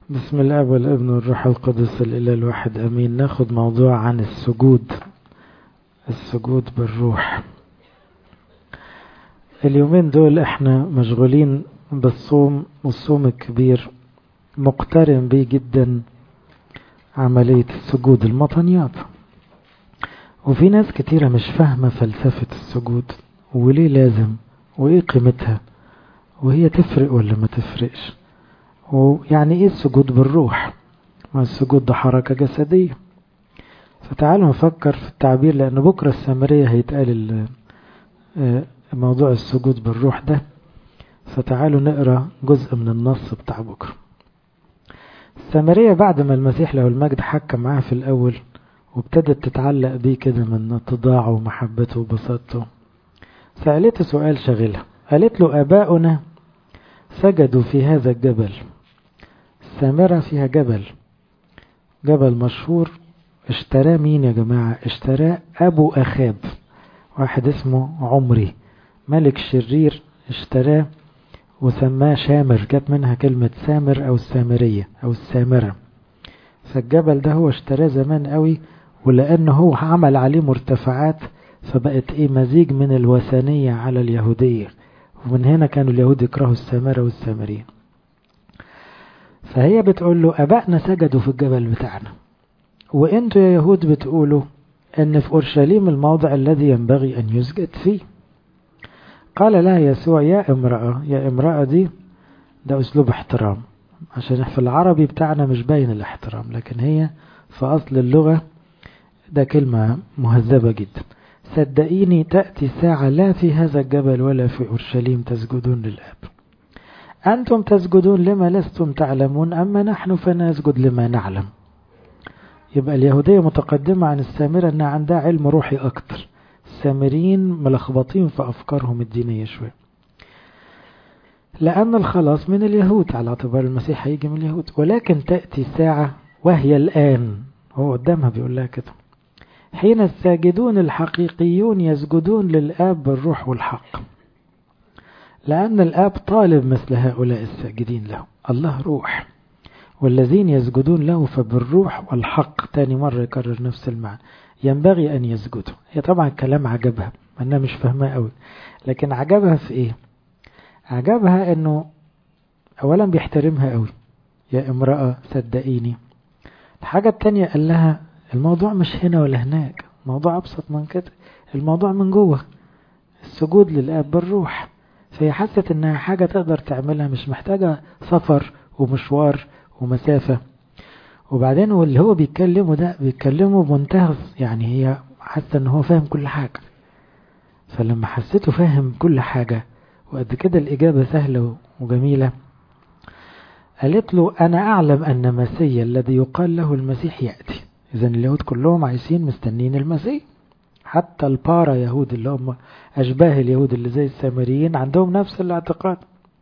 بسم الله والابن والروح القدس الإله الواحد أمين. ناخد موضوع عن السجود بالروح. اليومين دول احنا مشغولين بالصوم، والصوم الكبير مقترن بيه جدا عملية السجود المطنيات، وفي ناس كتيرة مش فاهمة فلسفة السجود وليه لازم وايه قيمتها وهي تفرق ولا ما تفرقش، ويعني ايه السجود بالروح. ما السجود ده حركة جسدية. فتعالوا نفكر في التعبير، لأن بكرة السامرية هيتقال موضوع السجود بالروح ده. فتعالوا نقرأ جزء من النص بتاع بكرة. السامرية بعد ما المسيح له المجد حكى معاه في الأول وابتدت تتعلق بيه كده من اتضاعه ومحبته وبساطته، سألته سؤال شغلها. قالت له: آباؤنا سجدوا في هذا الجبل. السامرة فيها جبل مشهور، اشتراه مين يا جماعة؟ اشتراه أبو أخاب، واحد اسمه عمري، ملك شرير اشتراه وسماه شامر، جت منها كلمة سامر أو السامرية أو السامرة. فالجبل ده هو اشتراه زمان قوي، ولأنه هو عمل عليه مرتفعات فبقت مزيج من الوثنية على اليهودية، ومن هنا كانوا اليهود يكرهوا السامرة والسامريين. فهي بتقول له: أبائنا سجدوا في الجبل بتاعنا، وانتوا يا يهود بتقولوا ان في أورشليم الموضع الذي ينبغي أن يسجد فيه. قال لها يسوع: يا امرأة دي ده أسلوب احترام، عشان في العربي بتاعنا مش باين الاحترام، لكن هي في أصل اللغة ده كلمة مهذبة جدا. صدقيني تأتي ساعة لا في هذا الجبل ولا في أورشليم تسجدون للآب. أنتم تسجدون لما لستم تعلمون، أما نحن فنسجد لما نعلم. يبقى اليهودية متقدمة عن السامرة أنها عندها علم روحي أكتر. السامريين ملخبطين في أفكارهم الدينية شوية، لأن الخلاص من اليهود على اعتبار المسيح هيجي من اليهود. ولكن تأتي ساعة وهي الآن، هو قدامها بيقول لها كده، حين الساجدون الحقيقيون يسجدون للآب بالروح والحق، لأن الآب طالب مثل هؤلاء الساجدين له. الله روح، والذين يسجدون له فبالروح والحق. تاني مرة يكرر نفس المعنى، ينبغي أن يسجدوا. هي طبعا الكلام عجبها، أنا مش فاهمها قوي، لكن عجبها في إيه؟ عجبها أنه أولا بيحترمها قوي، يا امرأة صدقيني. الحاجة التانية قال لها الموضوع مش هنا ولا هناك، الموضوع أبسط من كده، الموضوع من جوه، السجود للآب بالروح. فهي حست أنها حاجة تقدر تعملها، مش محتاجة سفر ومشوار ومسافة. وبعدين واللي هو بيتكلمه ده بيتكلمه بمنتهى، يعني هي حاسة ان هو فاهم كل حاجة. فلما حسيته فاهم كل حاجة وقد كده الإجابة سهلة وجميلة، قالت له: أنا أعلم أن مسيا الذي يقال له المسيح يأتي. إذن اليهود كلهم عايزين مستنين المسيح، حتى البارا يهود اللي هم أشباه اليهود اللي زي السامريين عندهم نفس الاعتقاد.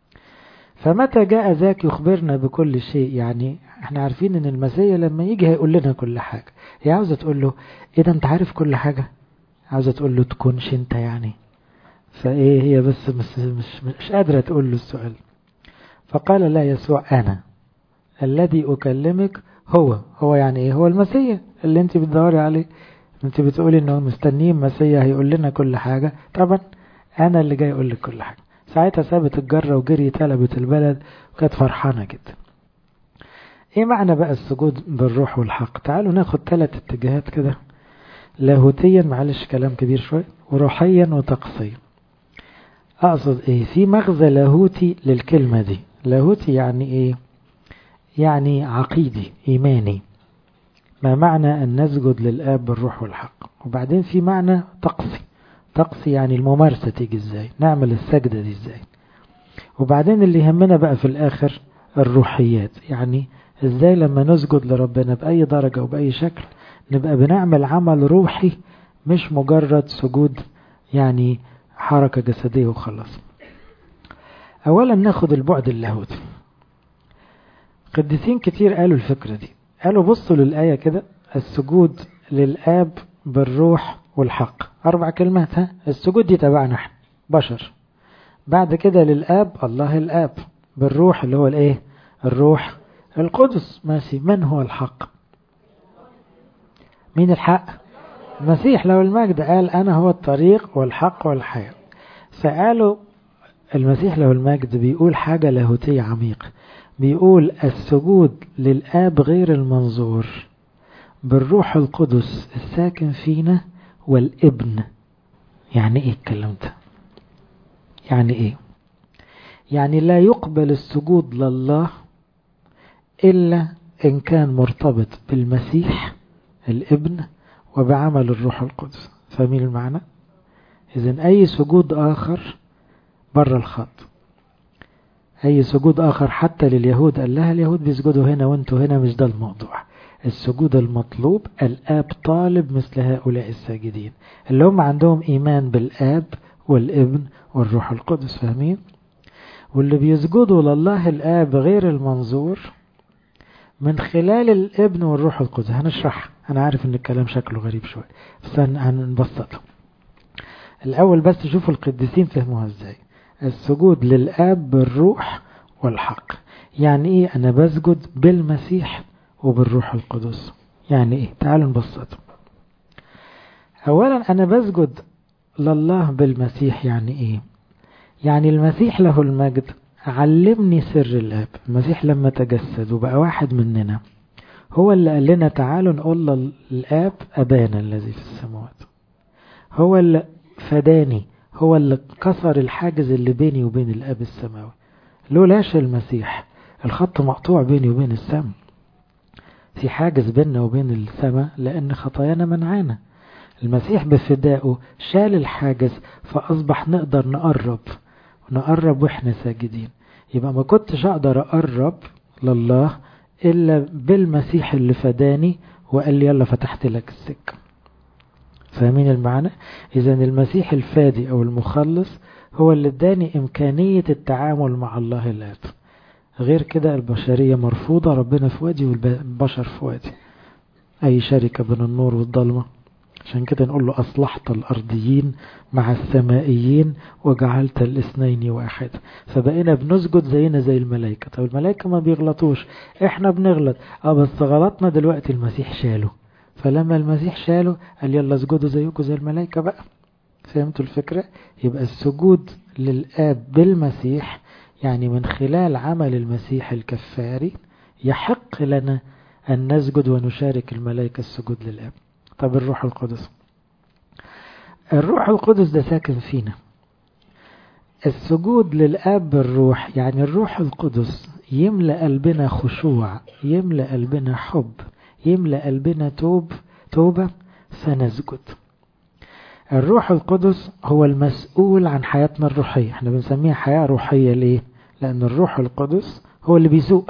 فمتى جاء ذاك يخبرنا بكل شيء. يعني احنا عارفين ان المسيح لما يجي هيقول لنا كل حاجة. هي عاوزة تقول له: ايه ده انت عارف كل حاجة؟ عاوزة تقول له تكونش انت يعني. فايه هي بس مش قادرة تقول له السؤال. فقال لا يسوع: انا الذي اكلمك هو يعني ايه؟ هو المسيح اللي انت بتدوري عليه. انت بتقولي انه مستنيين مسيح هيقول لنا كل حاجة. طبعا انا اللي جاي اقول لك كل حاجة. ساعتها سابت الجرة وجري تلبت البلد وكانت فرحانة جدا. ايه معنى بقى السجود بالروح والحق؟ تعالوا ناخد 3 اتجاهات كده، لاهوتيا، معلش كلام كبير شوية، وروحيا وطقسيا. اقصد ايه؟ في مغزى لاهوتي للكلمة دي. لاهوتي يعني ايه؟ يعني عقيدي ايماني، ما معنى ان نسجد للآب بالروح والحق. وبعدين في معنى طقسي يعني الممارسة تيجي ازاي، نعمل السجدة دي ازاي. وبعدين اللي يهمنا بقى في الاخر الروحيات، يعني ازاي لما نسجد لربنا بأي درجة وبأي شكل نبقى بنعمل عمل روحي، مش مجرد سجود يعني حركة جسدية وخلاص. اولا ناخد البعد اللاهوتي. قديسين كتير قالوا الفكرة دي، قالوا بصوا للآية كده: السجود للآب بالروح والحق. 4 كلمات. السجود دي تبعنا احنا بشر. بعد كده للآب، الله الآب، بالروح اللي هو الايه؟ الروح القدس ماشي. من هو الحق؟ مين الحق؟ المسيح له المجد قال أنا هو الطريق والحق والحياة. فقالوا المسيح له المجد بيقول حاجة لاهوتية عميقة، بيقول السجود للآب غير المنظور بالروح القدس الساكن فينا والابن. يعني ايه الكلام ده؟ يعني ايه؟ يعني لا يقبل السجود لله إلا إن كان مرتبط بالمسيح الابن وبعمل الروح القدس. فاهمين المعنى؟ إذن أي سجود آخر بره الخط، أي سجود آخر حتى لليهود قال لها اليهود بيسجدوا هنا وانتوا هنا، مش ده الموضوع. السجود المطلوب الآب طالب مثل هؤلاء الساجدين اللي هم عندهم إيمان بالآب والابن والروح القدس. فاهمين؟ واللي بيسجدوا لله الآب غير المنظور من خلال الابن والروح القدس. هنشرح، أنا عارف إن الكلام شكله غريب شوي بس هنبسطه الأول. بس شوفوا القديسين فهموها إزاي. السجود للآب بالروح والحق. يعني إيه أنا بسجد بالمسيح وبالروح القدس؟ يعني إيه؟ تعالوا نبسطه. أولا أنا بسجد لله بالمسيح. يعني إيه؟ يعني المسيح له المجد علمني سر الآب. المسيح لما تجسد وبقى واحد مننا هو اللي قال لنا تعالوا نقول للآب أبانا الذي في السماوات. هو اللي فداني، هو اللي كسر الحاجز اللي بيني وبين الآب السماوي. لولاش المسيح الخط مقطوع بيني وبين السماء، في حاجز بيننا وبين السماء لأن خطايانا منعانا. المسيح بفدائه شال الحاجز فأصبح نقدر نقرب وإحنا ساجدين. يبقى ما كنتش أقدر أقرب لله إلا بالمسيح اللي فداني وقال لي يلا فتحت لك السكة. فاهمين المعنى؟ إذن المسيح الفادي أو المخلص هو اللي اداني إمكانية التعامل مع الله الآب. غير كده البشرية مرفوضة، ربنا في وادي والبشر في وادي، أي شركة بين النور والظلمة. عشان كده نقول له أصلحت الأرضيين مع السمائيين وجعلت الاثنين واحد. فبقينا بنسجد زينا زي الملائكة. طب الملائكة ما بيغلطوش، احنا بنغلط بس غلطنا دلوقتي المسيح شاله. فلما المسيح شاله قال يلا اسجدوا زيكم زي الملائكة بقى. فهمتوا الفكرة؟ يبقى السجود للآب بالمسيح يعني من خلال عمل المسيح الكفاري يحق لنا أن نسجد ونشارك الملائكة السجود للآب. طب الروح القدس، الروح القدس ده ساكن فينا. السجود للآب بالروح يعني الروح القدس يملأ قلبنا خشوع، يملأ قلبنا حب، يملأ قلبنا توبة فنسجد. الروح القدس هو المسؤول عن حياتنا الروحية. احنا بنسميها حياة روحية ليه؟ لأن الروح القدس هو اللي بيسوق.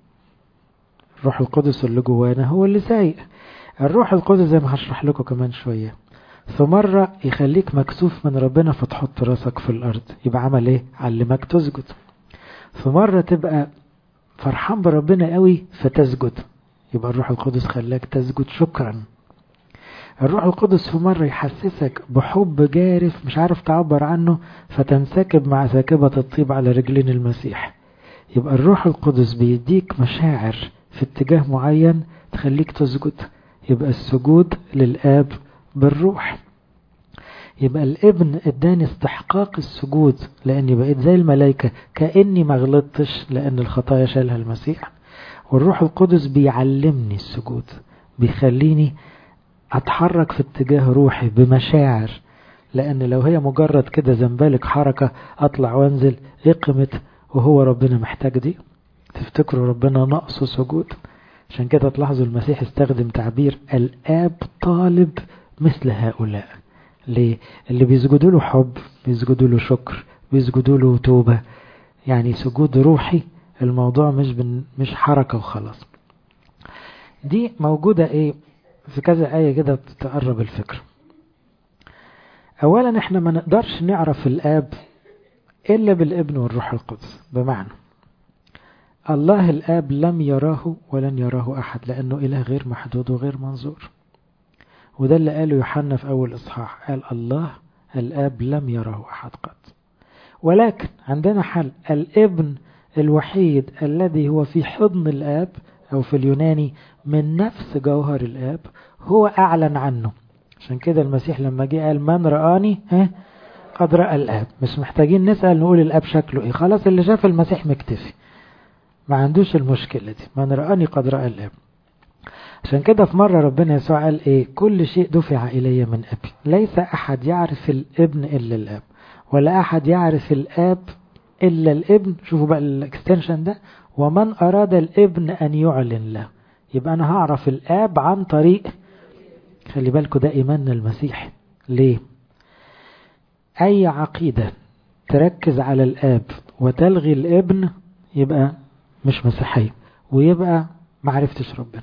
الروح القدس اللي جوانا هو اللي سايق. الروح القدس زي ما هشرح لكم كمان شوية في مرة يخليك مكسوف من ربنا فتحط راسك في الأرض، يبقى عمل ايه؟ علمك تسجد. في مرة تبقى فرحان بربنا قوي فتسجد، يبقى الروح القدس خلاك تسجد شكرا. الروح القدس في مرة يحسسك بحب جارف مش عارف تعبر عنه فتنسكب مع ساكبة الطيب على رجلين المسيح. يبقى الروح القدس بيديك مشاعر في اتجاه معين تخليك تسجد. يبقى السجود للآب بالروح. يبقى الابن اداني استحقاق السجود لاني بقيت زي الملائكة كأني ما غلطتش لان الخطايا شالها المسيح. والروح القدس بيعلمني السجود، بيخليني اتحرك في اتجاه روحي بمشاعر، لان لو هي مجرد كده زنبالك حركة اطلع وانزل ايه قيمتها وهو ربنا محتاج دي؟ تفتكروا ربنا نقصه سجود؟ عشان كده تلاحظوا المسيح استخدم تعبير الآب طالب مثل هؤلاء. ليه؟ اللي بيسجدوا له حب، بيسجدوا له شكر، بيسجدوا له توبة، يعني سجود روحي. الموضوع مش حركة وخلاص. دي موجودة ايه في كذا آية كده تقرب الفكرة. اولا احنا ما نقدرش نعرف الآب الا بالابن والروح القدس. بمعنى الله الآب لم يراه ولن يراه أحد لأنه إله غير محدود وغير منظور. وده اللي قاله يوحنا في أول إصحاح، قال الله الآب لم يراه أحد قط. ولكن عندنا حل، الابن الوحيد الذي هو في حضن الآب، أو في اليوناني من نفس جوهر الآب، هو أعلن عنه. عشان كده المسيح لما جه قال من رآني قد رأى الآب. مش محتاجين نسأل نقول الآب شكله إيه، خلاص اللي شاف المسيح مكتفي، ما عندوش المشكلة دي، من رآني قد رأى الآب. عشان كده في مرة ربنا يسوع قال إيه؟ كل شيء دفع إلي من أبي، ليس أحد يعرف الابن إلا الآب، ولا أحد يعرف الآب إلا الابن. شوفوا بقى الاكستنشن ده، ومن أراد الابن أن يعلن له. يبقى أنا هعرف الآب عن طريق، خلي بالكوا ده إيماننا المسيحي. ليه؟ أي عقيدة تركز على الآب وتلغي الابن يبقى مش مسيحية، ويبقى معرفتش ربنا.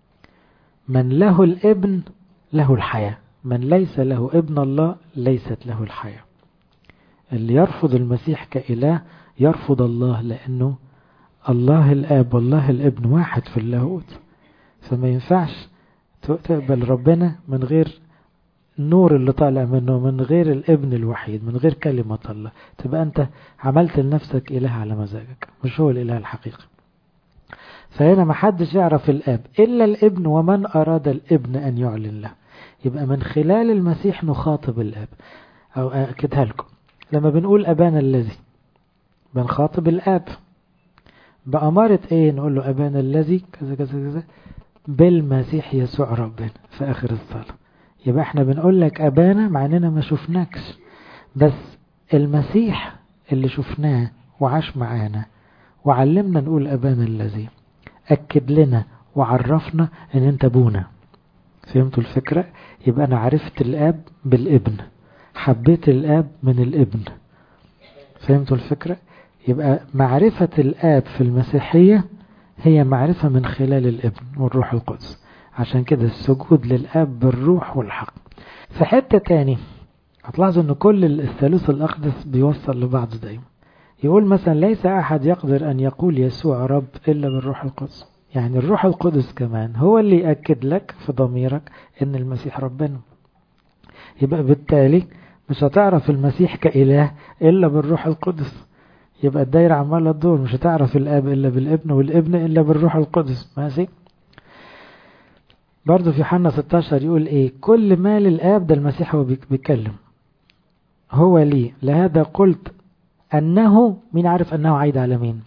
من له الابن له الحياة، من ليس له ابن الله ليست له الحياة. اللي يرفض المسيح كإله يرفض الله، لأنه الله الآب والله الابن واحد في اللاهوت، فما ينفعش تقبل ربنا من غير النور اللي طالع منه، من غير الابن الوحيد، من غير كلمة الله. تبقى أنت عملت لنفسك إله على مزاجك، مش هو الإله الحقيقي. فهنا ما حدش يعرف الآب إلا الابن، ومن أراد الابن أن يعلن له. يبقى من خلال المسيح نخاطب الآب. أو أكدها لكم، لما بنقول أبانا الذي بنخاطب الآب بأمارة إيه؟ نقول له أبانا الذي كذا كذا كذا بالمسيح يسوع ربنا في آخر الصلاة. يبقى احنا بنقول لك أبانا مع أننا ما شفناكش، بس المسيح اللي شفناه وعاش معانا وعلمنا نقول أبانا الذي، أكد لنا وعرفنا أن أنت أبونا. فهمتوا الفكرة؟ يبقى أنا عرفت الآب بالابن، حبيت الآب من الابن. فهمتوا الفكرة؟ يبقى معرفة الآب في المسيحية هي معرفة من خلال الابن والروح القدس. عشان كده السجود للآب بالروح والحق. في حتة تاني هتلاحظوا أن كل الثالوث الأقدس بيوصل لبعض دايما. يقول مثلا ليس أحد يقدر أن يقول يسوع رب إلا بالروح القدس. يعني الروح القدس كمان هو اللي يأكد لك في ضميرك أن المسيح ربنا. يبقى بالتالي مش هتعرف المسيح كإله إلا بالروح القدس. يبقى الدايرة عمالة تدور، مش هتعرف الآب إلا بالابن، والابن إلا بالروح القدس. ماشي؟ برضو في يوحنا 16 يقول إيه؟ كل ما للآب، ده المسيح هو بيتكلم، هو لي، لهذا قلت أنه، مين عارف أنه عايد على مين؟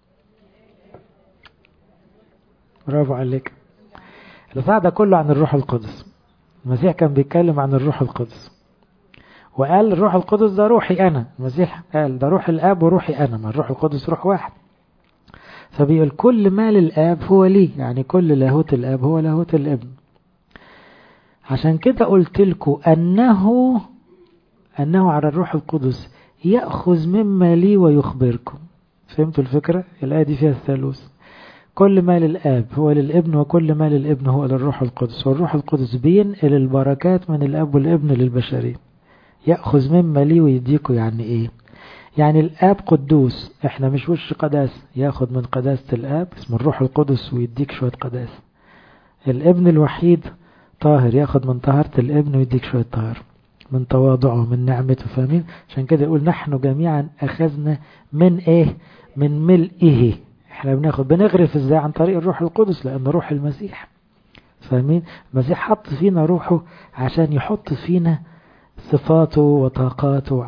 برافو عليك. الإصحاح ده كله عن الروح القدس. المسيح كان بيتكلم عن الروح القدس، وقال الروح القدس ده روحي أنا. المسيح قال ده روح الآب وروحي أنا، ما الروح القدس روح واحد. فبيقول كل ما للآب هو لي، يعني كل لاهوت الآب هو لاهوت الابن. عشان كده قلت لكم أنه على الروح القدس يأخذ مما لي ويخبركم. فهمتوا الفكرة؟ الآية دي فيها الثالوث. كل ما للآب هو للابن، وكل ما للابن هو للروح القدس، والروح القدس بينقل البركات من الآب والابن للبشرية. يأخذ مما لي ويديكوا. يعني ايه؟ يعني الآب قدوس، احنا مش وش قداس، ياخد من قداسة الآب اسمه الروح القدس ويديك شوية قداسة. الابن الوحيد طاهر، ياخد من طهارة الابن ويديك شوية طهارة من تواضعه من نعمته. فاهمين؟ عشان كده يقول نحن جميعا أخذنا من ايه؟ من ملئه. احنا بنغرف ازاي؟ عن طريق الروح القدس، لأن روح المسيح. فاهمين؟ المسيح حط فينا روحه عشان يحط فينا صفاته وطاقاته.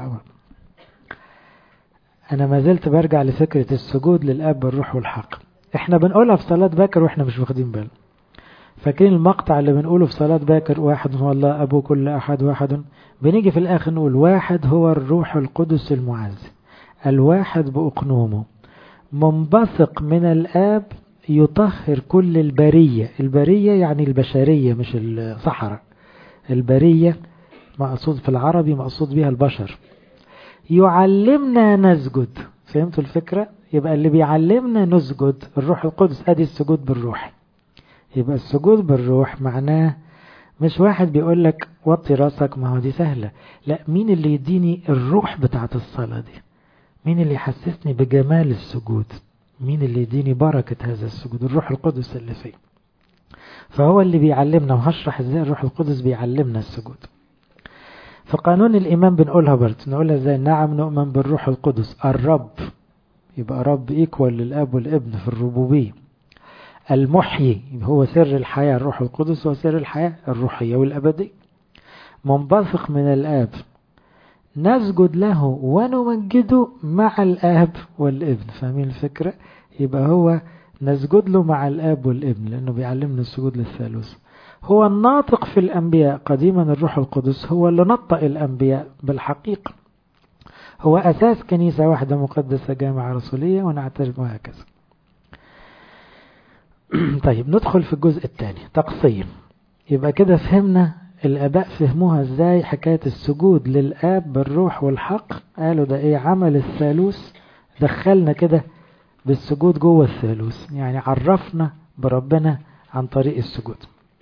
أنا ما زلت برجع لفكرة السجود للآب بالروح والحق. احنا بنقولها في صلاة باكر واحنا مش واخدين بالنا. فاكرين المقطع اللي بنقوله في صلاة باكر؟ واحد هو الله أبو كل أحد واحد. بنيجي في الآخر نقول واحد هو الروح القدس المعزي، الواحد بأقنومه، منبثق من الآب، يطهر كل البرية. البرية يعني البشرية مش الصحراء. البرية مقصود في العربي مقصود بها البشر. يعلمنا نسجد. فهمتوا الفكرة؟ يبقى اللي بيعلمنا نسجد الروح القدس. ادي السجود بالروح. يبقى السجود بالروح معناه مش واحد بيقول لك وطي راسك، ما هو دي سهلة. لا، مين اللي يديني الروح بتاعت الصلاة دي؟ مين اللي يحسسني بجمال السجود؟ مين اللي يديني بركة هذا السجود؟ الروح القدس اللي فيه. فهو اللي بيعلمنا، وهشرح ازاي الروح القدس بيعلمنا السجود. في قانون الإيمان بنقولها برضه، نقولها ازاي؟ نعم نؤمن بالروح القدس الرب يبقى رب ايكوال للاب والابن في الربوبية. المحيي هو سر الحياة، الروح القدس هو سر الحياة الروحية والأبدية. منبثق من الآب، نسجد له ونمجده مع الآب والابن. فاهمين الفكرة؟ يبقى هو نسجد له مع الآب والابن لأنه بيعلمنا السجود للثالوث. هو الناطق في الأنبياء، قديما الروح القدس هو اللي نطق الأنبياء بالحقيقة. هو أساس كنيسة واحدة مقدسة جامعة رسولية ونعترف وهكذا. طيب ندخل في الجزء الثاني، تقصية. يبقى كده فهمنا الآباء فهموها ازاي حكاية السجود للآب بالروح والحق. قالوا ده ايه؟ عمل الثالوث دخلنا كده بالسجود جوه الثالوث، يعني عرفنا بربنا عن طريق السجود.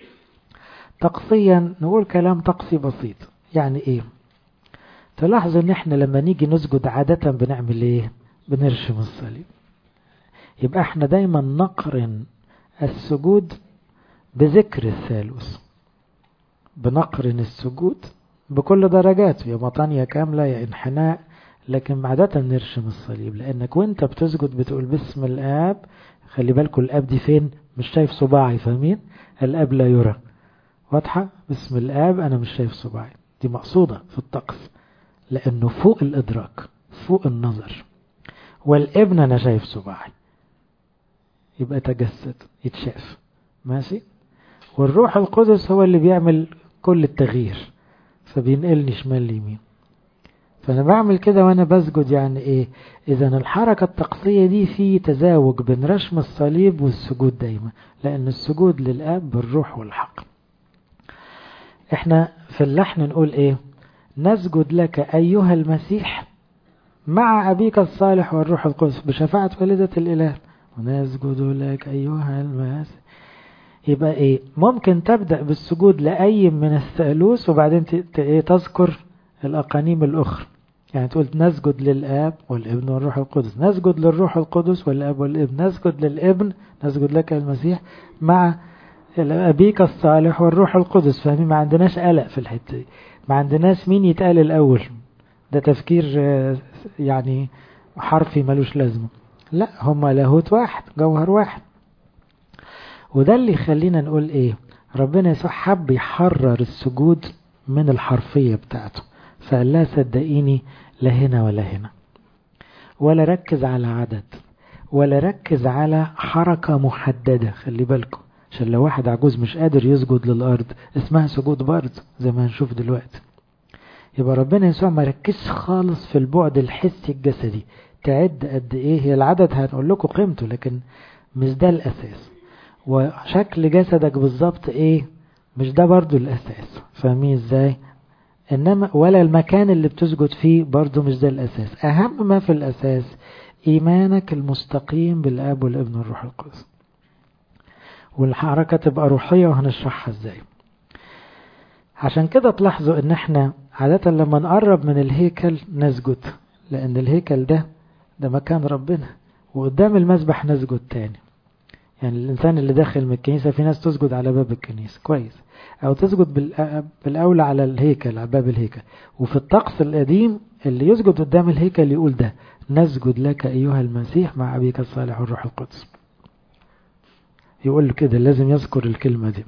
تقصيا نقول كلام تقصي بسيط. يعني ايه؟ تلاحظوا ان احنا لما نيجي نسجد عادة بنعمل ايه؟ بنرشم الصليب. يبقى احنا دايما نقرن السجود بذكر الثالوث، بنقرن السجود بكل درجاته، يا مطانية كاملة يا انحناء، لكن عادة نرشم الصليب. لانك وانت بتسجد بتقول باسم الآب. خلي بالكم الآب دي فين؟ مش شايف صباعي، فاهمين؟ الآب لا يرى، واضحة؟ باسم الآب أنا مش شايف صباعي، دي مقصودة في الطقس لأنه فوق الإدراك، فوق النظر. والابن أنا شايف صباعي، يبقى تجسد يتشاف، ماشي؟ والروح القدس هو اللي بيعمل كل التغيير، فبينقلني شمال ليمين. فأنا بعمل كده وأنا بسجد. يعني إيه؟ إذن الحركة التقصية دي في تزاوج بين رشم الصليب والسجود دايما، لأن السجود للآب بالروح والحق. إحنا في اللحن نقول إيه؟ نسجد لك أيها المسيح مع أبيك الصالح والروح القدس بشفاعة والدة الإله، ونسجد لك أيها المسيح. يبقى إيه؟ ممكن تبدأ بالسجود لأي من الثالوث وبعدين تذكر الأقانيم الأخرى. يعني تقول نسجد للآب والابن والروح القدس، نسجد للروح القدس والآب والابن، نسجد للابن، نسجد لك المسيح مع أبيك الصالح والروح القدس. فاهمين؟ ما عندناش قلق في الحتة دي، ما عندناش مين يتقال الأول، ده تفكير يعني حرفي ملوش لازمة. لا، هما لاهوت واحد، جوهر واحد. وده اللي يخلينا نقول ايه؟ ربنا يسوع حب يحرر السجود من الحرفية بتاعته، فقال لا صدقيني لا هنا ولا هنا، ولا ركز على عدد، ولا ركز على حركة محددة. خلي بالكم عشان لو واحد عجوز مش قادر يسجد للأرض اسمها سجود برض زي ما هنشوف دلوقتي. يبقى ربنا يسوع ما ركزش خالص في البعد الحسي الجسدي، تعد قد ايه هي العدد هنقول لكم قيمته، لكن مش ده الأساس. وشكل جسدك بالظبط ايه مش ده برضو الأساس. فاهمين ازاي؟ انما ولا المكان اللي بتسجد فيه برضو مش ده الأساس. أهم ما في الأساس إيمانك المستقيم بالآب والابن والروح القدس. والحركة تبقى روحية وهنشرحها ازاي. عشان كده تلاحظوا ان احنا عادة لما نقرب من الهيكل نسجد، لان الهيكل ده مكان ربنا، وقدام المسبح نسجد تاني. يعني الانسان اللي داخل من الكنيسة في ناس تسجد على باب الكنيسة كويس، او تسجد بالاولى على الهيكل، على باب الهيكل. وفي الطقس القديم اللي يسجد قدام الهيكل يقول ده نسجد لك ايها المسيح مع ابيك الصالح والروح القدس. يقول كده لازم يذكر الكلمة دي.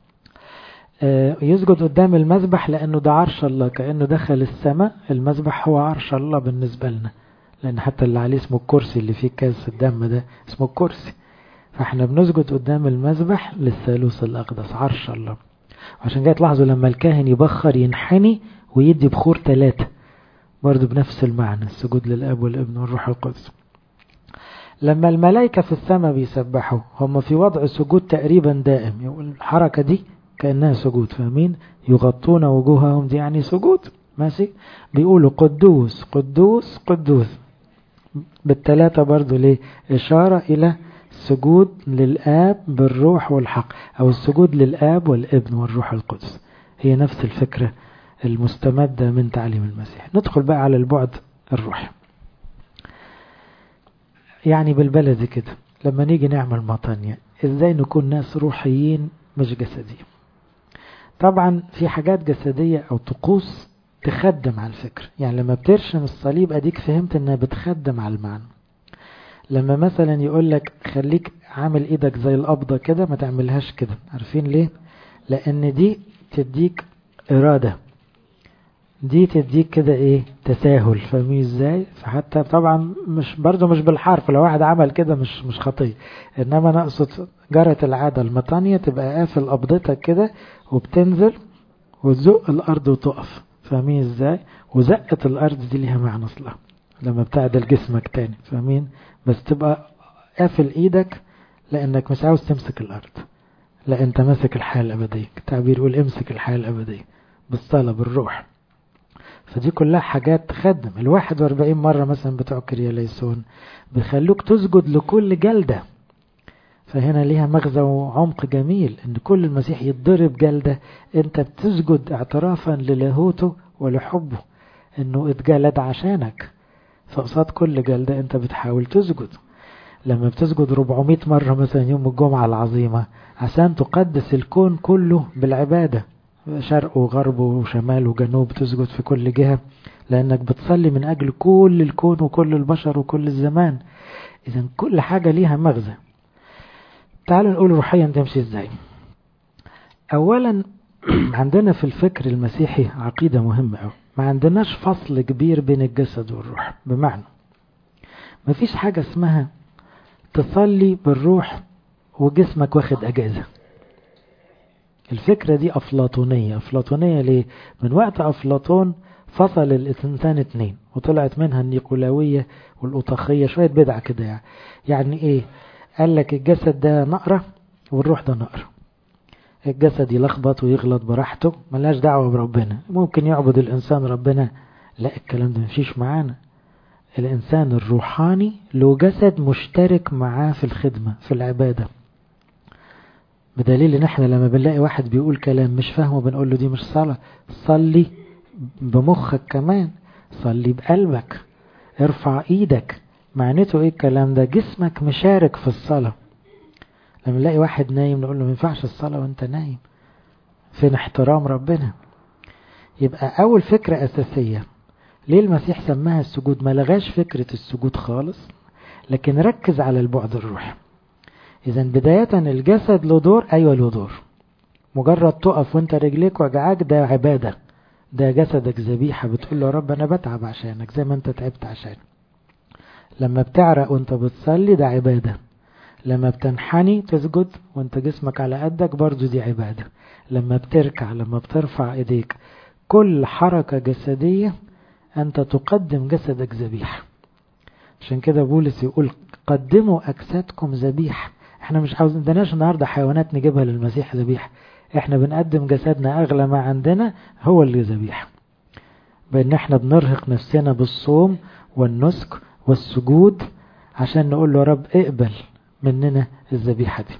يسجد قدام المذبح لأنه ده عرش الله، كأنه دخل السماء. المذبح هو عرش الله بالنسبة لنا، لأن حتى اللي عليه اسمه الكرسي، اللي فيه كاس الدم ده اسمه الكرسي. فاحنا بنسجد قدام المذبح للثالوث الأقدس، عرش الله. عشان كده تلاحظوا لما الكاهن يبخر ينحني ويدي بخور 3 برضو بنفس المعنى، السجود للآب والابن والروح القدس. لما الملائكة في السماء بيسبحوا هم في وضع سجود تقريبا دائم، يقول الحركة دي كأنها سجود. فاهمين؟ يغطون وجوههم، دي يعني سجود، ماشي؟ بيقولوا قدوس قدوس قدوس بالثلاثة برضو. ليه؟ إشارة إلى السجود للآب بالروح والحق، أو السجود للآب والابن والروح القدس. هي نفس الفكرة المستمدة من تعليم المسيح. ندخل بقى على البعد الروحي. يعني بالبلد كده لما نيجي نعمل مطانية ازاي نكون ناس روحيين مش جسديين؟ طبعا في حاجات جسدية او طقوس تخدم على الفكر. يعني لما بترشم الصليب اديك فهمت انها بتخدم على المعنى. لما مثلا يقول لك خليك عامل ايدك زي القبضة كده، ما تعملهاش كده. عارفين ليه؟ لان دي تديك ارادة، دي تديك كده ايه، تساهل. فاهمين ازاي؟ فحتى طبعا مش برضو مش بالحرف، لو واحد عمل كده مش خطية، انما انا اقصد جرت العادة المطانية تبقى قافل قبضتك كده وبتنزل وتزق الارض وتقف. فاهمين ازاي؟ وزقة الارض دي ليها معنى اصلا لما بتعدل جسمك تاني. فاهمين؟ بس تبقى قافل ايدك لانك مش عاوز تمسك الارض، لا انت ماسك الحياة الابدية. التعبير يقول امسك الحياة الابدية بالصلاة بالروح. فدي كلها حاجات تخدم. 41 مرة مثلا بتوع كرياليسون بيخلوك تسجد لكل جلدة. فهنا ليها مغزى وعمق جميل، ان كل المسيح يتضرب جلدة انت بتسجد اعترافا للاهوته ولحبه، انه اتجلد عشانك. فقصاد كل جلدة انت بتحاول تسجد. لما بتسجد 400 مرة مثلا يوم الجمعة العظيمة عشان تقدس الكون كله بالعبادة، شرق وغرب وشمال وجنوب، تسجد في كل جهة لأنك بتصلي من أجل كل الكون وكل البشر وكل الزمان. إذا كل حاجة ليها مغزى. تعالوا نقول روحيا تمشي إزاي. أولا عندنا في الفكر المسيحي عقيدة مهمة أوي، ما عندناش فصل كبير بين الجسد والروح. بمعنى ما فيش حاجة اسمها تصلي بالروح وجسمك واخد أجازة. الفكرة دي أفلاطونية. أفلاطونية ليه؟ من وقت أفلاطون فصل الإنسان اتنين وطلعت منها النيقولاوية والأوطاخية، شوية بدعة كده. يعني إيه؟ قال لك الجسد ده نقرة والروح ده نقرة. الجسد يلخبط ويغلط براحته، ملاش دعوة بربنا. ممكن يعبد الإنسان ربنا، لا الكلام ده مفيش معانا. الإنسان الروحاني له جسد مشترك معاه في الخدمة في العبادة. بدليل ان احنا لما بنلاقي واحد بيقول كلام مش فاهمه بنقول له دي مش صلاة. صلي بمخك كمان، صلي بقلبك، ارفع ايدك. معناته ايه الكلام ده؟ جسمك مشارك في الصلاة. لما نلاقي واحد نايم نقول له ما ينفعش الصلاة وانت نايم. فين احترام ربنا؟ يبقى اول فكرة اساسية ليه المسيح سماها السجود، ما لغاش فكرة السجود خالص، لكن ركز على البعد الروحي. إذا بداية الجسد له دور، أيوة له دور. مجرد تقف وانت رجليك وجعاك ده عبادة، ده جسدك ذبيحة بتقول له رب أنا بتعب عشانك زي ما انت تعبت عشان. لما بتعرق وانت بتصلي ده عبادة. لما بتنحني تسجد وانت جسمك على قدك برضو دي عبادة. لما بتركع، لما بترفع ايديك، كل حركة جسدية انت تقدم جسدك ذبيحة. عشان كده بولس يقول قدموا أجسادكم ذبيحة. احنا مش عاوزينش النهاردة حيوانات نجيبها للمسيح ذبيحة، احنا بنقدم جسدنا، اغلى ما عندنا هو اللي ذبيحة. بان احنا بنرهق نفسنا بالصوم والنسك والسجود عشان نقول له رب اقبل مننا الذبيحة دي.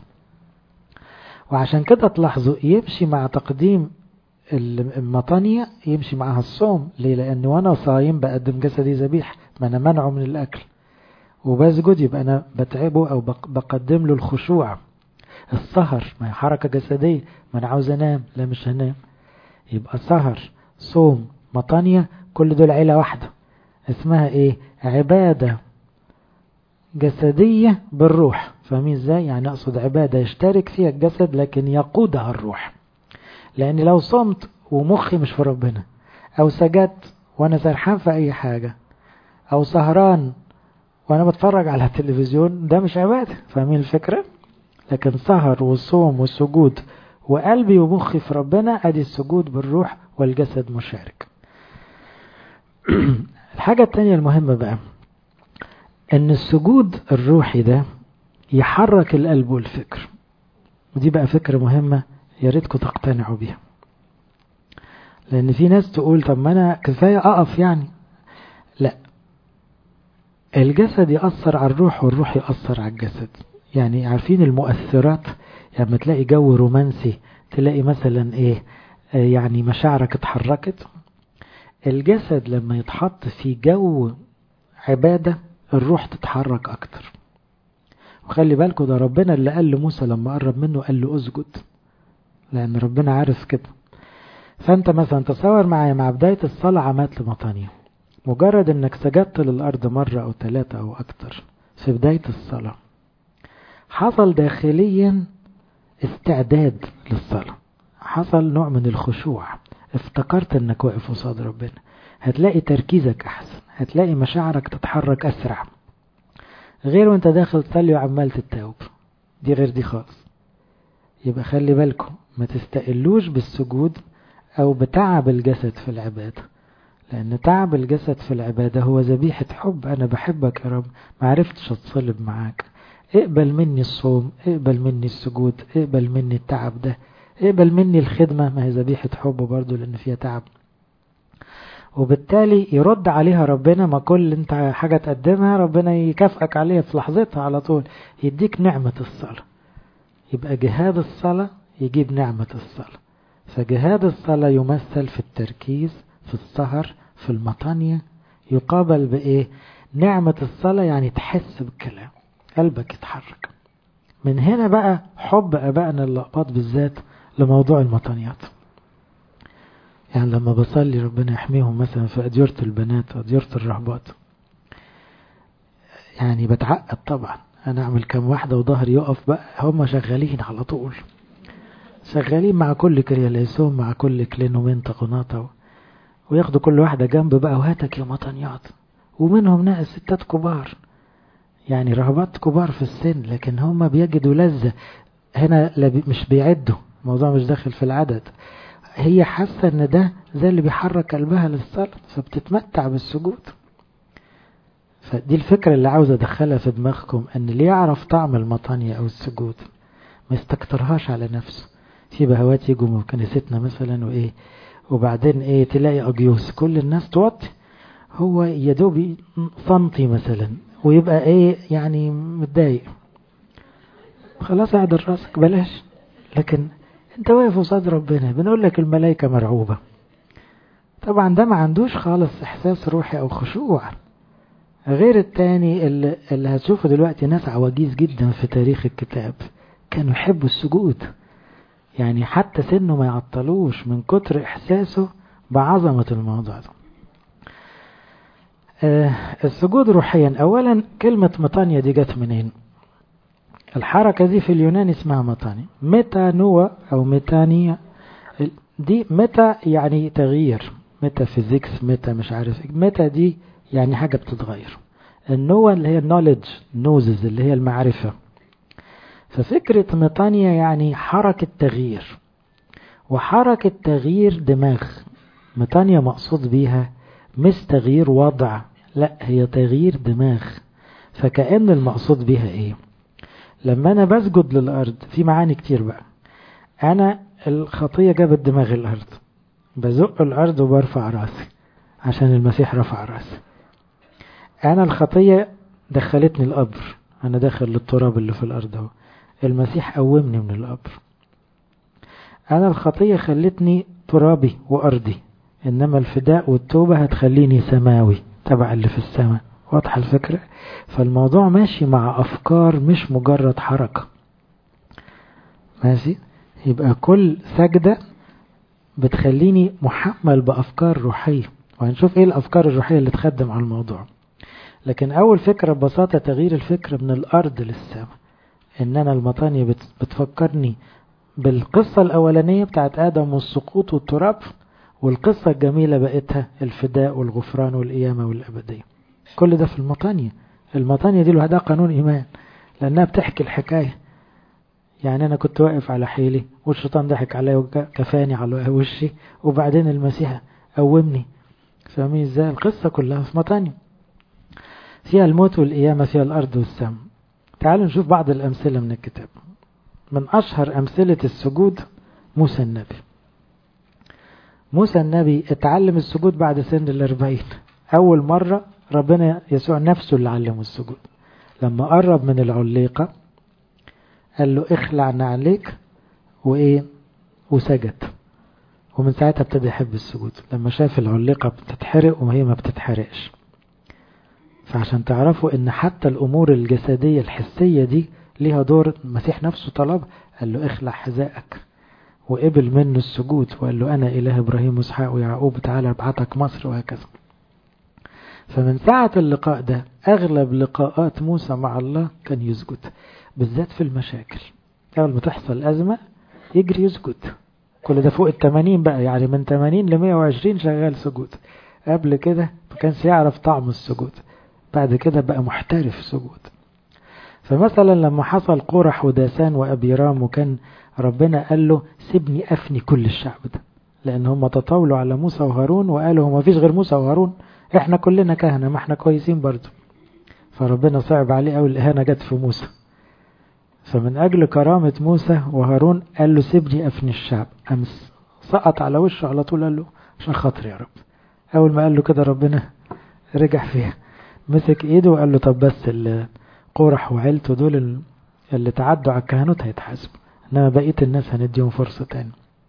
وعشان كده تلاحظوا يمشي مع تقديم المطانية يمشي معها الصوم. ليه؟ لان وانا صايم بقدم جسدي ذبيحة، ما انا منعه من الاكل. وبسجد يبقى انا بتعبه او بقدم له الخشوع. السهر ما هي حركة جسدية، ما انا عاوز انام، لا مش هنام. يبقى سهر، صوم، مطانية، كل دول عيلة واحدة اسمها ايه؟ عبادة جسدية بالروح. فاهمين ازاي؟ يعني اقصد عبادة يشترك فيها الجسد لكن يقودها الروح. لان لو صمت ومخي مش في ربنا، او سجدت وانا سرحان في اي حاجة، او سهران وانا بتفرج على التلفزيون، ده مش عبادة. فاهمين الفكرة؟ لكن سهر والصوم والسجود وقلبي ومخي في ربنا، ادي السجود بالروح والجسد مشارك. الحاجة التانية المهمة بقى ان السجود الروحي ده يحرك القلب والفكر. ودي بقى فكرة مهمة يا ريتكم تقتنعوا بيها. لان في ناس تقول طب ما انا كفاية اقف يعني. لا، الجسد يأثر على الروح والروح يأثر على الجسد. يعني عارفين المؤثرات؟ يعني لما تلاقي جو رومانسي تلاقي مثلا ايه، يعني مشاعرك اتحركت. الجسد لما يتحط في جو عبادة الروح تتحرك اكتر. وخلي بالكوا ده ربنا اللي قال لموسى لما قرب منه قال له اسجد، لان ربنا عارف كده. فانت مثلا تصور معايا مع بداية الصلاة عملت مطانية، مجرد انك سجدت للارض مرة او 3 او اكتر في بداية الصلاة حصل داخليا استعداد للصلاة، حصل نوع من الخشوع، افتكرت انك واقف قصاد ربنا، هتلاقي تركيزك احسن، هتلاقي مشاعرك تتحرك اسرع، غير وانت داخل تصلي وعمال تتاوب، دي غير دي خالص. يبقى خلي بالكم ما تستقلوش بالسجود او بتعب الجسد في العبادة، لان تعب الجسد في العبادة هو ذبيحة حب، انا بحبك يا رب ما عرفتش اتصلب معاك، اقبل مني الصوم، اقبل مني السجود، اقبل مني التعب ده، اقبل مني الخدمة، ما هي ذبيحة حب برضو لان فيها تعب. وبالتالي يرد عليها ربنا، ما كل انت حاجة تقدمها ربنا يكافئك عليها في لحظتها على طول، يديك نعمة الصلاة. يبقى جهاد الصلاة يجيب نعمة الصلاة. فجهاد الصلاة يمثل في التركيز، في السهر، في المطانية، يقابل بإيه؟ نعمة الصلاة يعني تحس بالكلام، قلبك يتحرك. من هنا بقى حب أبائنا الأقباط بالذات لموضوع المطانيات. يعني لما بصلي ربنا يحميهم مثلا في أديرة البنات وأديرة الرهبات، يعني بتعقد طبعا، أنا أعمل كم واحدة وظهري يقف بقى، هم شغالين على طول، شغالين مع كل كرياليسون، مع كل كلينومين تقناطة، وياخدوا كل واحدة جنب بقى وهاتك يا مطانيات. ومنهم ناس ستات كبار، يعني رهبات كبار في السن، لكن هم بيجدوا لذة هنا، مش بيعدوا، الموضوع مش داخل في العدد، هي حاسة ان ده زي اللي بيحرك قلبها للصلاة، فبتتمتع بالسجود. فدي الفكرة اللي عاوز ادخلها في دماغكم، ان اللي يعرف طعم المطانية او السجود ما يستكترهاش على نفسه. في بهوات يجوا كنيستنا مثلا وايه، وبعدين ايه تلاقي اجيوس كل الناس توطي، هو يدوب سنتي مثلا ويبقى ايه يعني متضايق، خلاص اعدل راسك بلاش. لكن انت واقف قصاد ربنا، بنقول لك الملائكة مرعوبة. طبعا ده ما عندوش خالص احساس روحي او خشوع، غير التاني اللي هتشوفه دلوقتي ناس عواجيز جدا في تاريخ الكتاب كانوا يحبوا السجود، يعني حتى سنه ما يعطلوش من كتر احساسه بعظمة الموضوع ده. السجود روحيا، اولا كلمة مطانية دي جت منين؟ الحركة دي في اليونان اسمها مطانية، ميتا نوى او ميتانية، دي ميتا يعني تغيير، ميتا فيزيكس، ميتا مش عارف، ميتا دي يعني حاجة بتتغير، النوى اللي هي knowledge، نوزز اللي هي المعرفة. ففكرة مطانية يعني حركة تغيير، وحركة تغيير دماغ. مطانية مقصود بيها مش تغيير وضع، لا هي تغيير دماغ. فكأن المقصود بيها ايه؟ لما انا بسجد للارض في معاني كتير بقى، انا الخطية جابت دماغ الارض، بزق الارض وبرفع راسي عشان المسيح رفع راسي. انا الخطية دخلتني القبر، انا داخل للتراب اللي في الارض اهو، المسيح قومني من القبر. انا الخطية خلتني ترابي وارضي، انما الفداء والتوبة هتخليني سماوي تبع اللي في السماء. واضحة الفكرة؟ فالموضوع ماشي مع افكار مش مجرد حركة، ماشي. يبقى كل سجدة بتخليني محمل بافكار روحية، وهنشوف ايه الافكار الروحية اللي تخدم على الموضوع. لكن اول فكرة ببساطة تغيير الفكر من الارض للسماء، ان انا المطانية بتفكرني بالقصة الاولانية بتاعت ادم والسقوط والتراب، والقصة الجميلة بقتها الفداء والغفران والقيامة والابدية. كل ده في المطانية. المطانية دي لوحدها قانون ايمان، لانها بتحكي الحكاية. يعني انا كنت واقف على حيلي والشيطان ضحك عليا وكفاني على وشي، وبعدين المسيح قومني. فاهمين ازاي؟ القصة كلها في مطانية، فيها الموت والقيامة، فيها الارض والسماء. تعالوا نشوف بعض الامثلة من الكتاب. من اشهر امثلة السجود موسى النبي. موسى النبي اتعلم السجود بعد سن 40. اول مرة ربنا يسوع نفسه اللي علمه السجود، لما قرب من العليقة قال له اخلع نعليك وايه وسجد. ومن ساعتها ابتدى يحب السجود، لما شاف العليقة بتتحرق وهي ما بتتحرقش. فعشان تعرفوا ان حتى الامور الجسدية الحسية دي ليها دور، المسيح نفسه طلب، قال له اخلع حذائك، وقبل منه السجود، وقال له انا اله ابراهيم واسحاق ويعقوب، تعالى ابعتك مصر، وهكذا. فمن ساعة اللقاء ده أغلب لقاءات موسى مع الله كان يسجد، بالذات في المشاكل. أول ما تحصل أزمة يجري يسجد. كل ده فوق 80 بقى، يعني من 80 ل 120 شغال سجود. قبل كده ما كانش يعرف طعم السجود، بعد كده بقى محترف سجود. فمثلا لما حصل قرح وداسان وأبيرام، وكان ربنا قال له سيبني أفني كل الشعب ده، لأن هم تطاولوا على موسى وهارون وقالوا هو مفيش غير موسى وهارون، احنا كلنا كهنة، ما احنا كويسين برضو. فربنا صعب عليه أو الإهانة جت في موسى، فمن أجل كرامة موسى وهارون قال له سيبني أفني الشعب. أمس سقط على وشه على طول، قال له عشان خاطر يا رب. أول ما قال له كده ربنا رجع فيها، مسك إيده وقال له طب بس قورح وعيلته دول اللي تعدوا على الكهنوت هيتحاسبوا، إنما بقية الناس هنديهم فرصة تاني.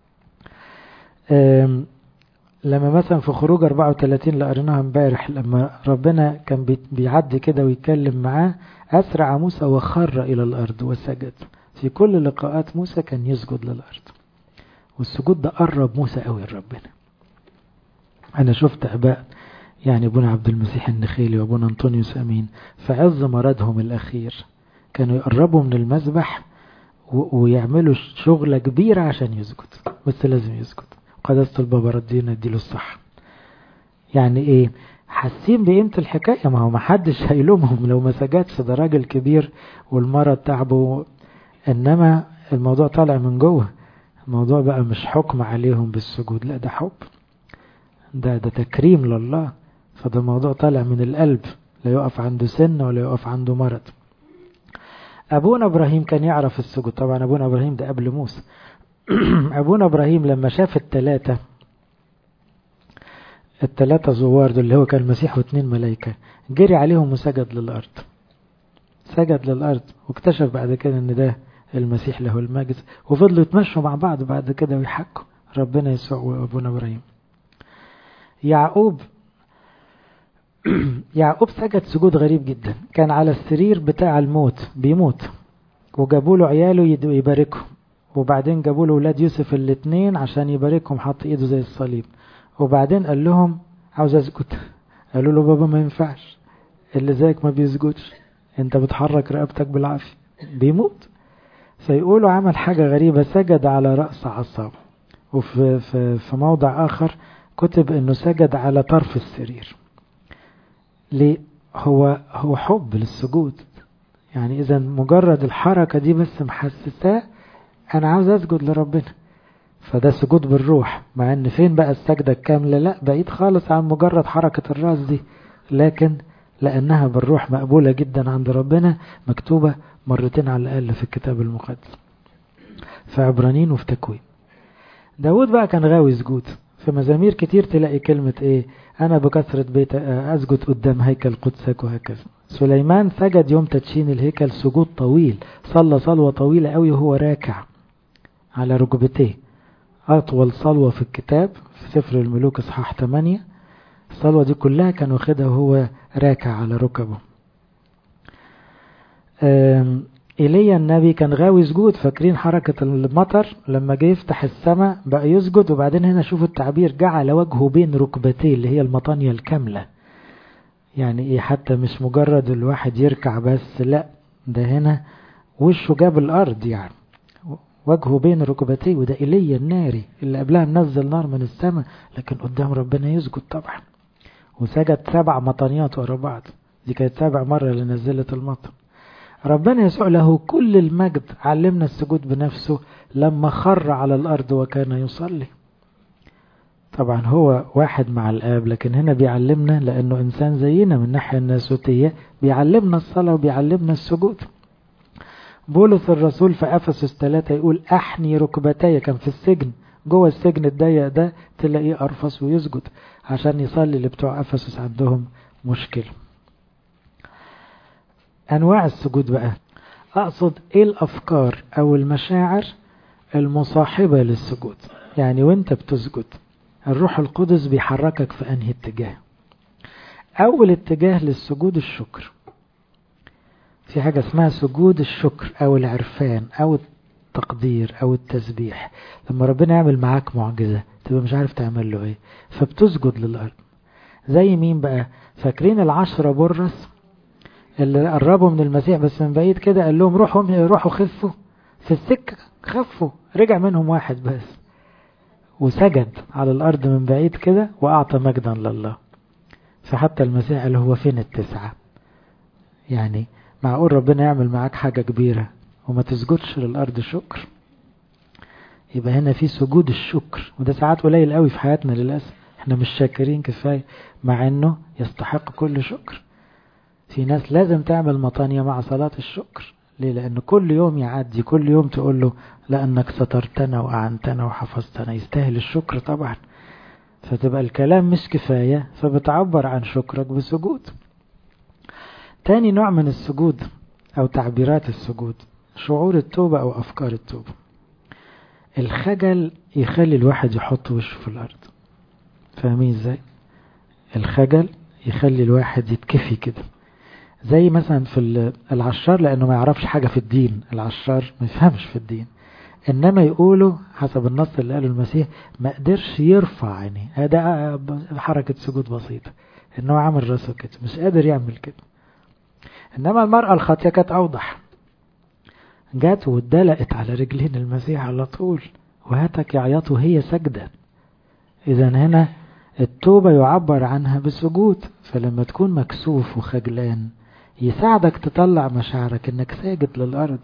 لما مثلا في خروج 34 اللي قريناها امبارح، لما ربنا كان بيعدي كده ويتكلم معاه، أسرع موسى وخر إلى الأرض وسجد. في كل لقاءات موسى كان يسجد للأرض، والسجود ده قرب موسى قوي لربنا. أنا شفت أباء يعني ابونا عبد المسيح النخيلي وابونا أنطونيوس أمين في عز مرضهم الأخير كانوا يقربوا من المذبح ويعملوا شغلة كبيرة عشان يسجد، بس لازم يسجد. قداسة البابا ردينا اديله الصح. يعني ايه؟ حاسين بقيمة الحكاية، ما هو ما حدش هيلومهم لو ما سجدش، ده راجل كبير والمرض تعبه، انما الموضوع طالع من جوه. الموضوع بقى مش حكم عليهم بالسجود، لا ده حب، ده تكريم لله. فده موضوع طالع من القلب، لا يقف عنده سن ولا يقف عنده مرض. أبونا إبراهيم كان يعرف السجود. طبعا أبونا إبراهيم ده قبل موسى. أبونا إبراهيم لما شاف التلاتة زوار دول، اللي هو كان المسيح واثنين ملايكة، جري عليهم وسجد للأرض. سجد للأرض، واكتشف بعد كده ان ده المسيح له المجد، وفضلوا يتمشوا مع بعض بعد كده ويحكوا ربنا يسوع وأبونا إبراهيم. يعقوب سجد سجود غريب جدا. كان على السرير بتاع الموت بيموت، وجابوا له عياله يباركهم، وبعدين جابوا له ولاد يوسف الاثنين عشان يباركهم، حط ايده زي الصليب، وبعدين قال لهم عاوز اسجد. قالوا له بابا ما ينفعش، اللي زيك ما بيسجدش، انت بتحرك رقبتك بالعافية، بيموت. فيقولوا عمل حاجة غريبة، سجد على رأس عصابه. وفي موضع آخر كتب انه سجد على طرف السرير. ليه؟ هو حب للسجود. يعني اذا مجرد الحركة دي بس محسساه انا عاوز اسجد لربنا، فده سجود بالروح. مع ان فين بقى السجدة الكاملة؟ لا، بعيد خالص عن مجرد حركة الراس دي، لكن لانها بالروح مقبولة جدا عند ربنا، مكتوبة مرتين على الاقل في الكتاب المقدس، في عبرانيين وفي تكوين. داود بقى كان غاوي سجود. في مزامير كتير تلاقي كلمة ايه؟ انا بكثرة بيت اسجد قدام هيكل قدسك، وهكذا. سليمان سجد يوم تدشين الهيكل سجود طويل، صلى صلوة طويلة قوي وهو راكع على ركبتيه، اطول صلوة في الكتاب في سفر الملوك اصحاح 8. الصلوة دي كلها كان واخدها وهو راكع على ركبه. إيليا النبي كان غاوي سجود. فاكرين حركة المطر لما جه يفتح السماء بقى يسجد، وبعدين هنا شوفوا التعبير، جعل وجهه بين ركبتيه اللي هي المطانية الكاملة. يعني ايه؟ حتى مش مجرد الواحد يركع بس، لا، ده هنا وشه جاب الأرض، يعني وجهه بين ركبتيه. وده إيليا الناري اللي قبلها منزل نار من السماء، لكن قدام ربنا يسجد طبعا. وسجد 7 مطانيات ورا بعض، دي كانت 7 مرة اللي نزلت المطر. ربنا يسوع له كل المجد علمنا السجود بنفسه لما خر على الأرض وكان يصلي. طبعا هو واحد مع الآب، لكن هنا بيعلمنا لأنه إنسان زينا من الناحية الناسوتية، بيعلمنا الصلاة وبيعلمنا السجود. بولس الرسول في أفسس 3 يقول أحني ركبتي. كان في السجن، جوه السجن الضيق ده تلاقيه أرفس ويسجد عشان يصلي. اللي بتوع أفسس عندهم مشكلة. أنواع السجود بقى، أقصد إيه الأفكار أو المشاعر المصاحبة للسجود. يعني وانت بتسجد الروح القدس بيحركك في أنهي اتجاه؟ أول اتجاه للسجود الشكر. في حاجة اسمها سجود الشكر أو العرفان أو التقدير أو التسبيح. لما ربنا يعمل معاك معجزة تبقى مش عارف تعمل له ايه، فبتسجد للأرض. زي مين بقى؟ فاكرين 10 برص اللي قربوا من المسيح بس من بعيد كده قال لهم روحوا خفوا في السكة، خفوا، رجع منهم واحد بس وسجد على الأرض من بعيد كده وأعطى مجدا لله. فحتى المسيح قال هو فين التسعة؟ يعني معقول ربنا يعمل معاك حاجة كبيرة وما تسجدش للأرض شكر؟ يبقى هنا في سجود الشكر، وده ساعات قليل قوي في حياتنا للأسف، احنا مش شاكرين كفاية مع انه يستحق كل شكر. في ناس لازم تعمل مطانية مع صلاة الشكر. ليه؟ لأن كل يوم يعدي كل يوم تقول له لأنك سترتنا وأعنتنا وحفظتنا، يستاهل الشكر طبعا. فتبقى الكلام مش كفاية، فبتعبر عن شكرك بسجود. تاني نوع من السجود أو تعبيرات السجود شعور التوبة أو أفكار التوبة. الخجل يخلي الواحد يحط وشه في الأرض. فاهمين ازاي؟ الخجل يخلي الواحد يتكفي كده، زي مثلا في العشار، لأنه ما يعرفش حاجة في الدين، العشار ما يفهمش في الدين، إنما يقولوا حسب النص اللي قاله المسيح ما قدرش يرفع عينيه. هذا حركة سجود بسيطة، إنه عمل راسه كده مش قادر يعمل كده. إنما المرأة الخاطئة كانت أوضح، جات واتدلقت على رجلين المسيح على طول وهاتك يعيط وهي سجدة. إذا هنا التوبة يعبر عنها بالسجود. فلما تكون مكسوف وخجلان يساعدك تطلع مشاعرك انك ساجد للأرض.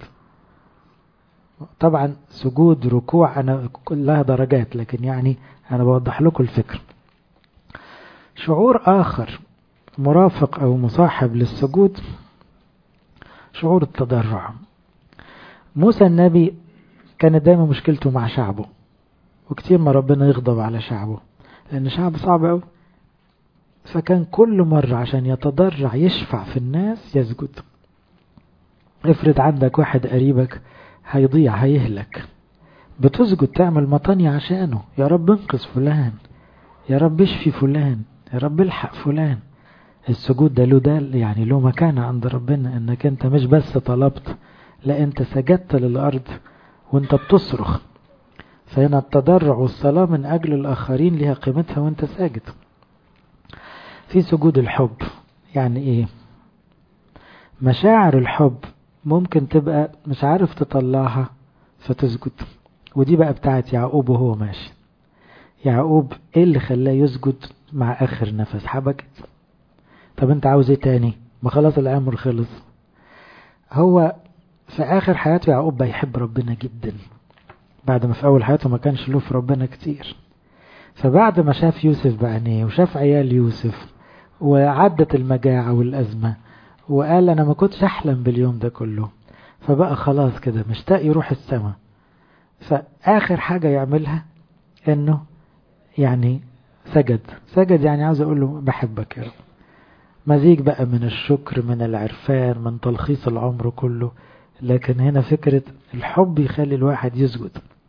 طبعا سجود ركوع أنا كلها درجات، لكن يعني أنا بوضح لكم الفكر. شعور آخر مرافق أو مصاحب للسجود شعور التضرع. موسى النبي كانت دايما مشكلته مع شعبه، وكتير ما ربنا يغضب على شعبه لأن شعب صعب أوي. فكان كل مرة عشان يتضرع يشفع في الناس يسجد. افرض عندك واحد قريبك هيضيع هيهلك، بتسجد تعمل مطانية عشانه، يا رب انقذ فلان، يا رب اشفي فلان، يا رب الحق فلان. السجود ده يعني له مكانة عند ربنا، انك انت مش بس طلبت، لا انت سجدت للأرض وانت بتصرخ. فهنا التضرع والصلاة من أجل الآخرين لها قيمتها وانت ساجد. في سجود الحب. يعني ايه؟ مشاعر الحب ممكن تبقى مش عارف تطلعها فتسجد. ودي بقى بتاعت يعقوب وهو ماشي. يعقوب ايه اللي خلاه يسجد مع آخر نفس؟ حبكت. طب انت عاوز ايه تاني؟ ما خلاص الأمر خلص. هو في آخر حياته يعقوب بيحب ربنا جدا، بعد ما في أول حياته ما كانش له في ربنا كتير. فبعد ما شاف يوسف بعينيه وشاف عيال يوسف وعدت المجاعة والأزمة وقال أنا ما كنتش أحلم باليوم ده كله، فبقى خلاص كده مشتاق يروح السماء. فآخر حاجة يعملها إنه يعني سجد يعني عاوز أقول له بحبك يا رب. مزيج بقى من الشكر من العرفان من تلخيص العمر كله، لكن هنا فكرة الحب يخلي الواحد يسجد.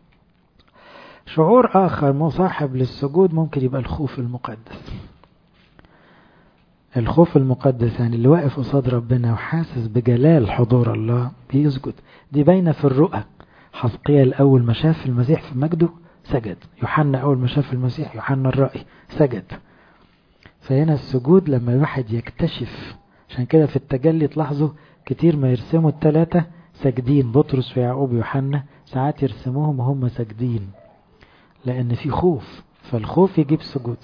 شعور آخر مصاحب للسجود ممكن يبقى الخوف المقدس. الخوف المقدس يعني اللي واقف قصاد ربنا وحاسس بجلال حضور الله بيسجد. دي باينة في الرؤى. حزقيال أول ما شاف المسيح في مجده سجد، يوحنا أول ما شاف المسيح يوحنا الرائي سجد. فهنا السجود لما الواحد يكتشف. عشان كده في التجلي تلاحظوا كتير ما يرسموا الثلاثة ساجدين، بطرس ويعقوب ويوحنا ساعات يرسموهم وهم ساجدين، لأن في خوف، فالخوف يجيب سجود.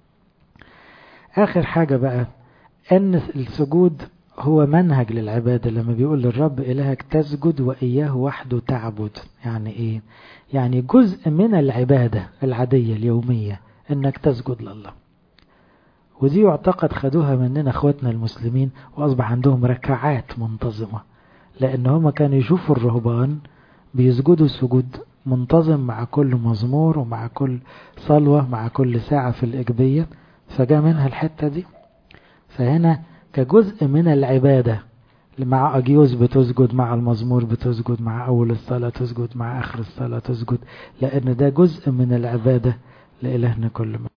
آخر حاجة بقى أن السجود هو منهج للعبادة. لما بيقول للرب إلهك تسجد وإياه وحده تعبد، يعني إيه؟ يعني جزء من العبادة العادية اليومية أنك تسجد لله. ودي يعتقد خدوها مننا أخواتنا المسلمين وأصبح عندهم ركعات منتظمة، لأن هم كانوا يشوفوا الرهبان بيسجدوا سجود منتظم مع كل مزمور ومع كل صلوة مع كل ساعة في الإجبية، فجاء منها الحتة دي. فهنا كجزء من العبادة مع أجيوز بتسجد، مع المزمور بتسجد، مع أول الصلاة تسجد، مع آخر الصلاة تسجد، لأن ده جزء من العبادة لإلهنا كل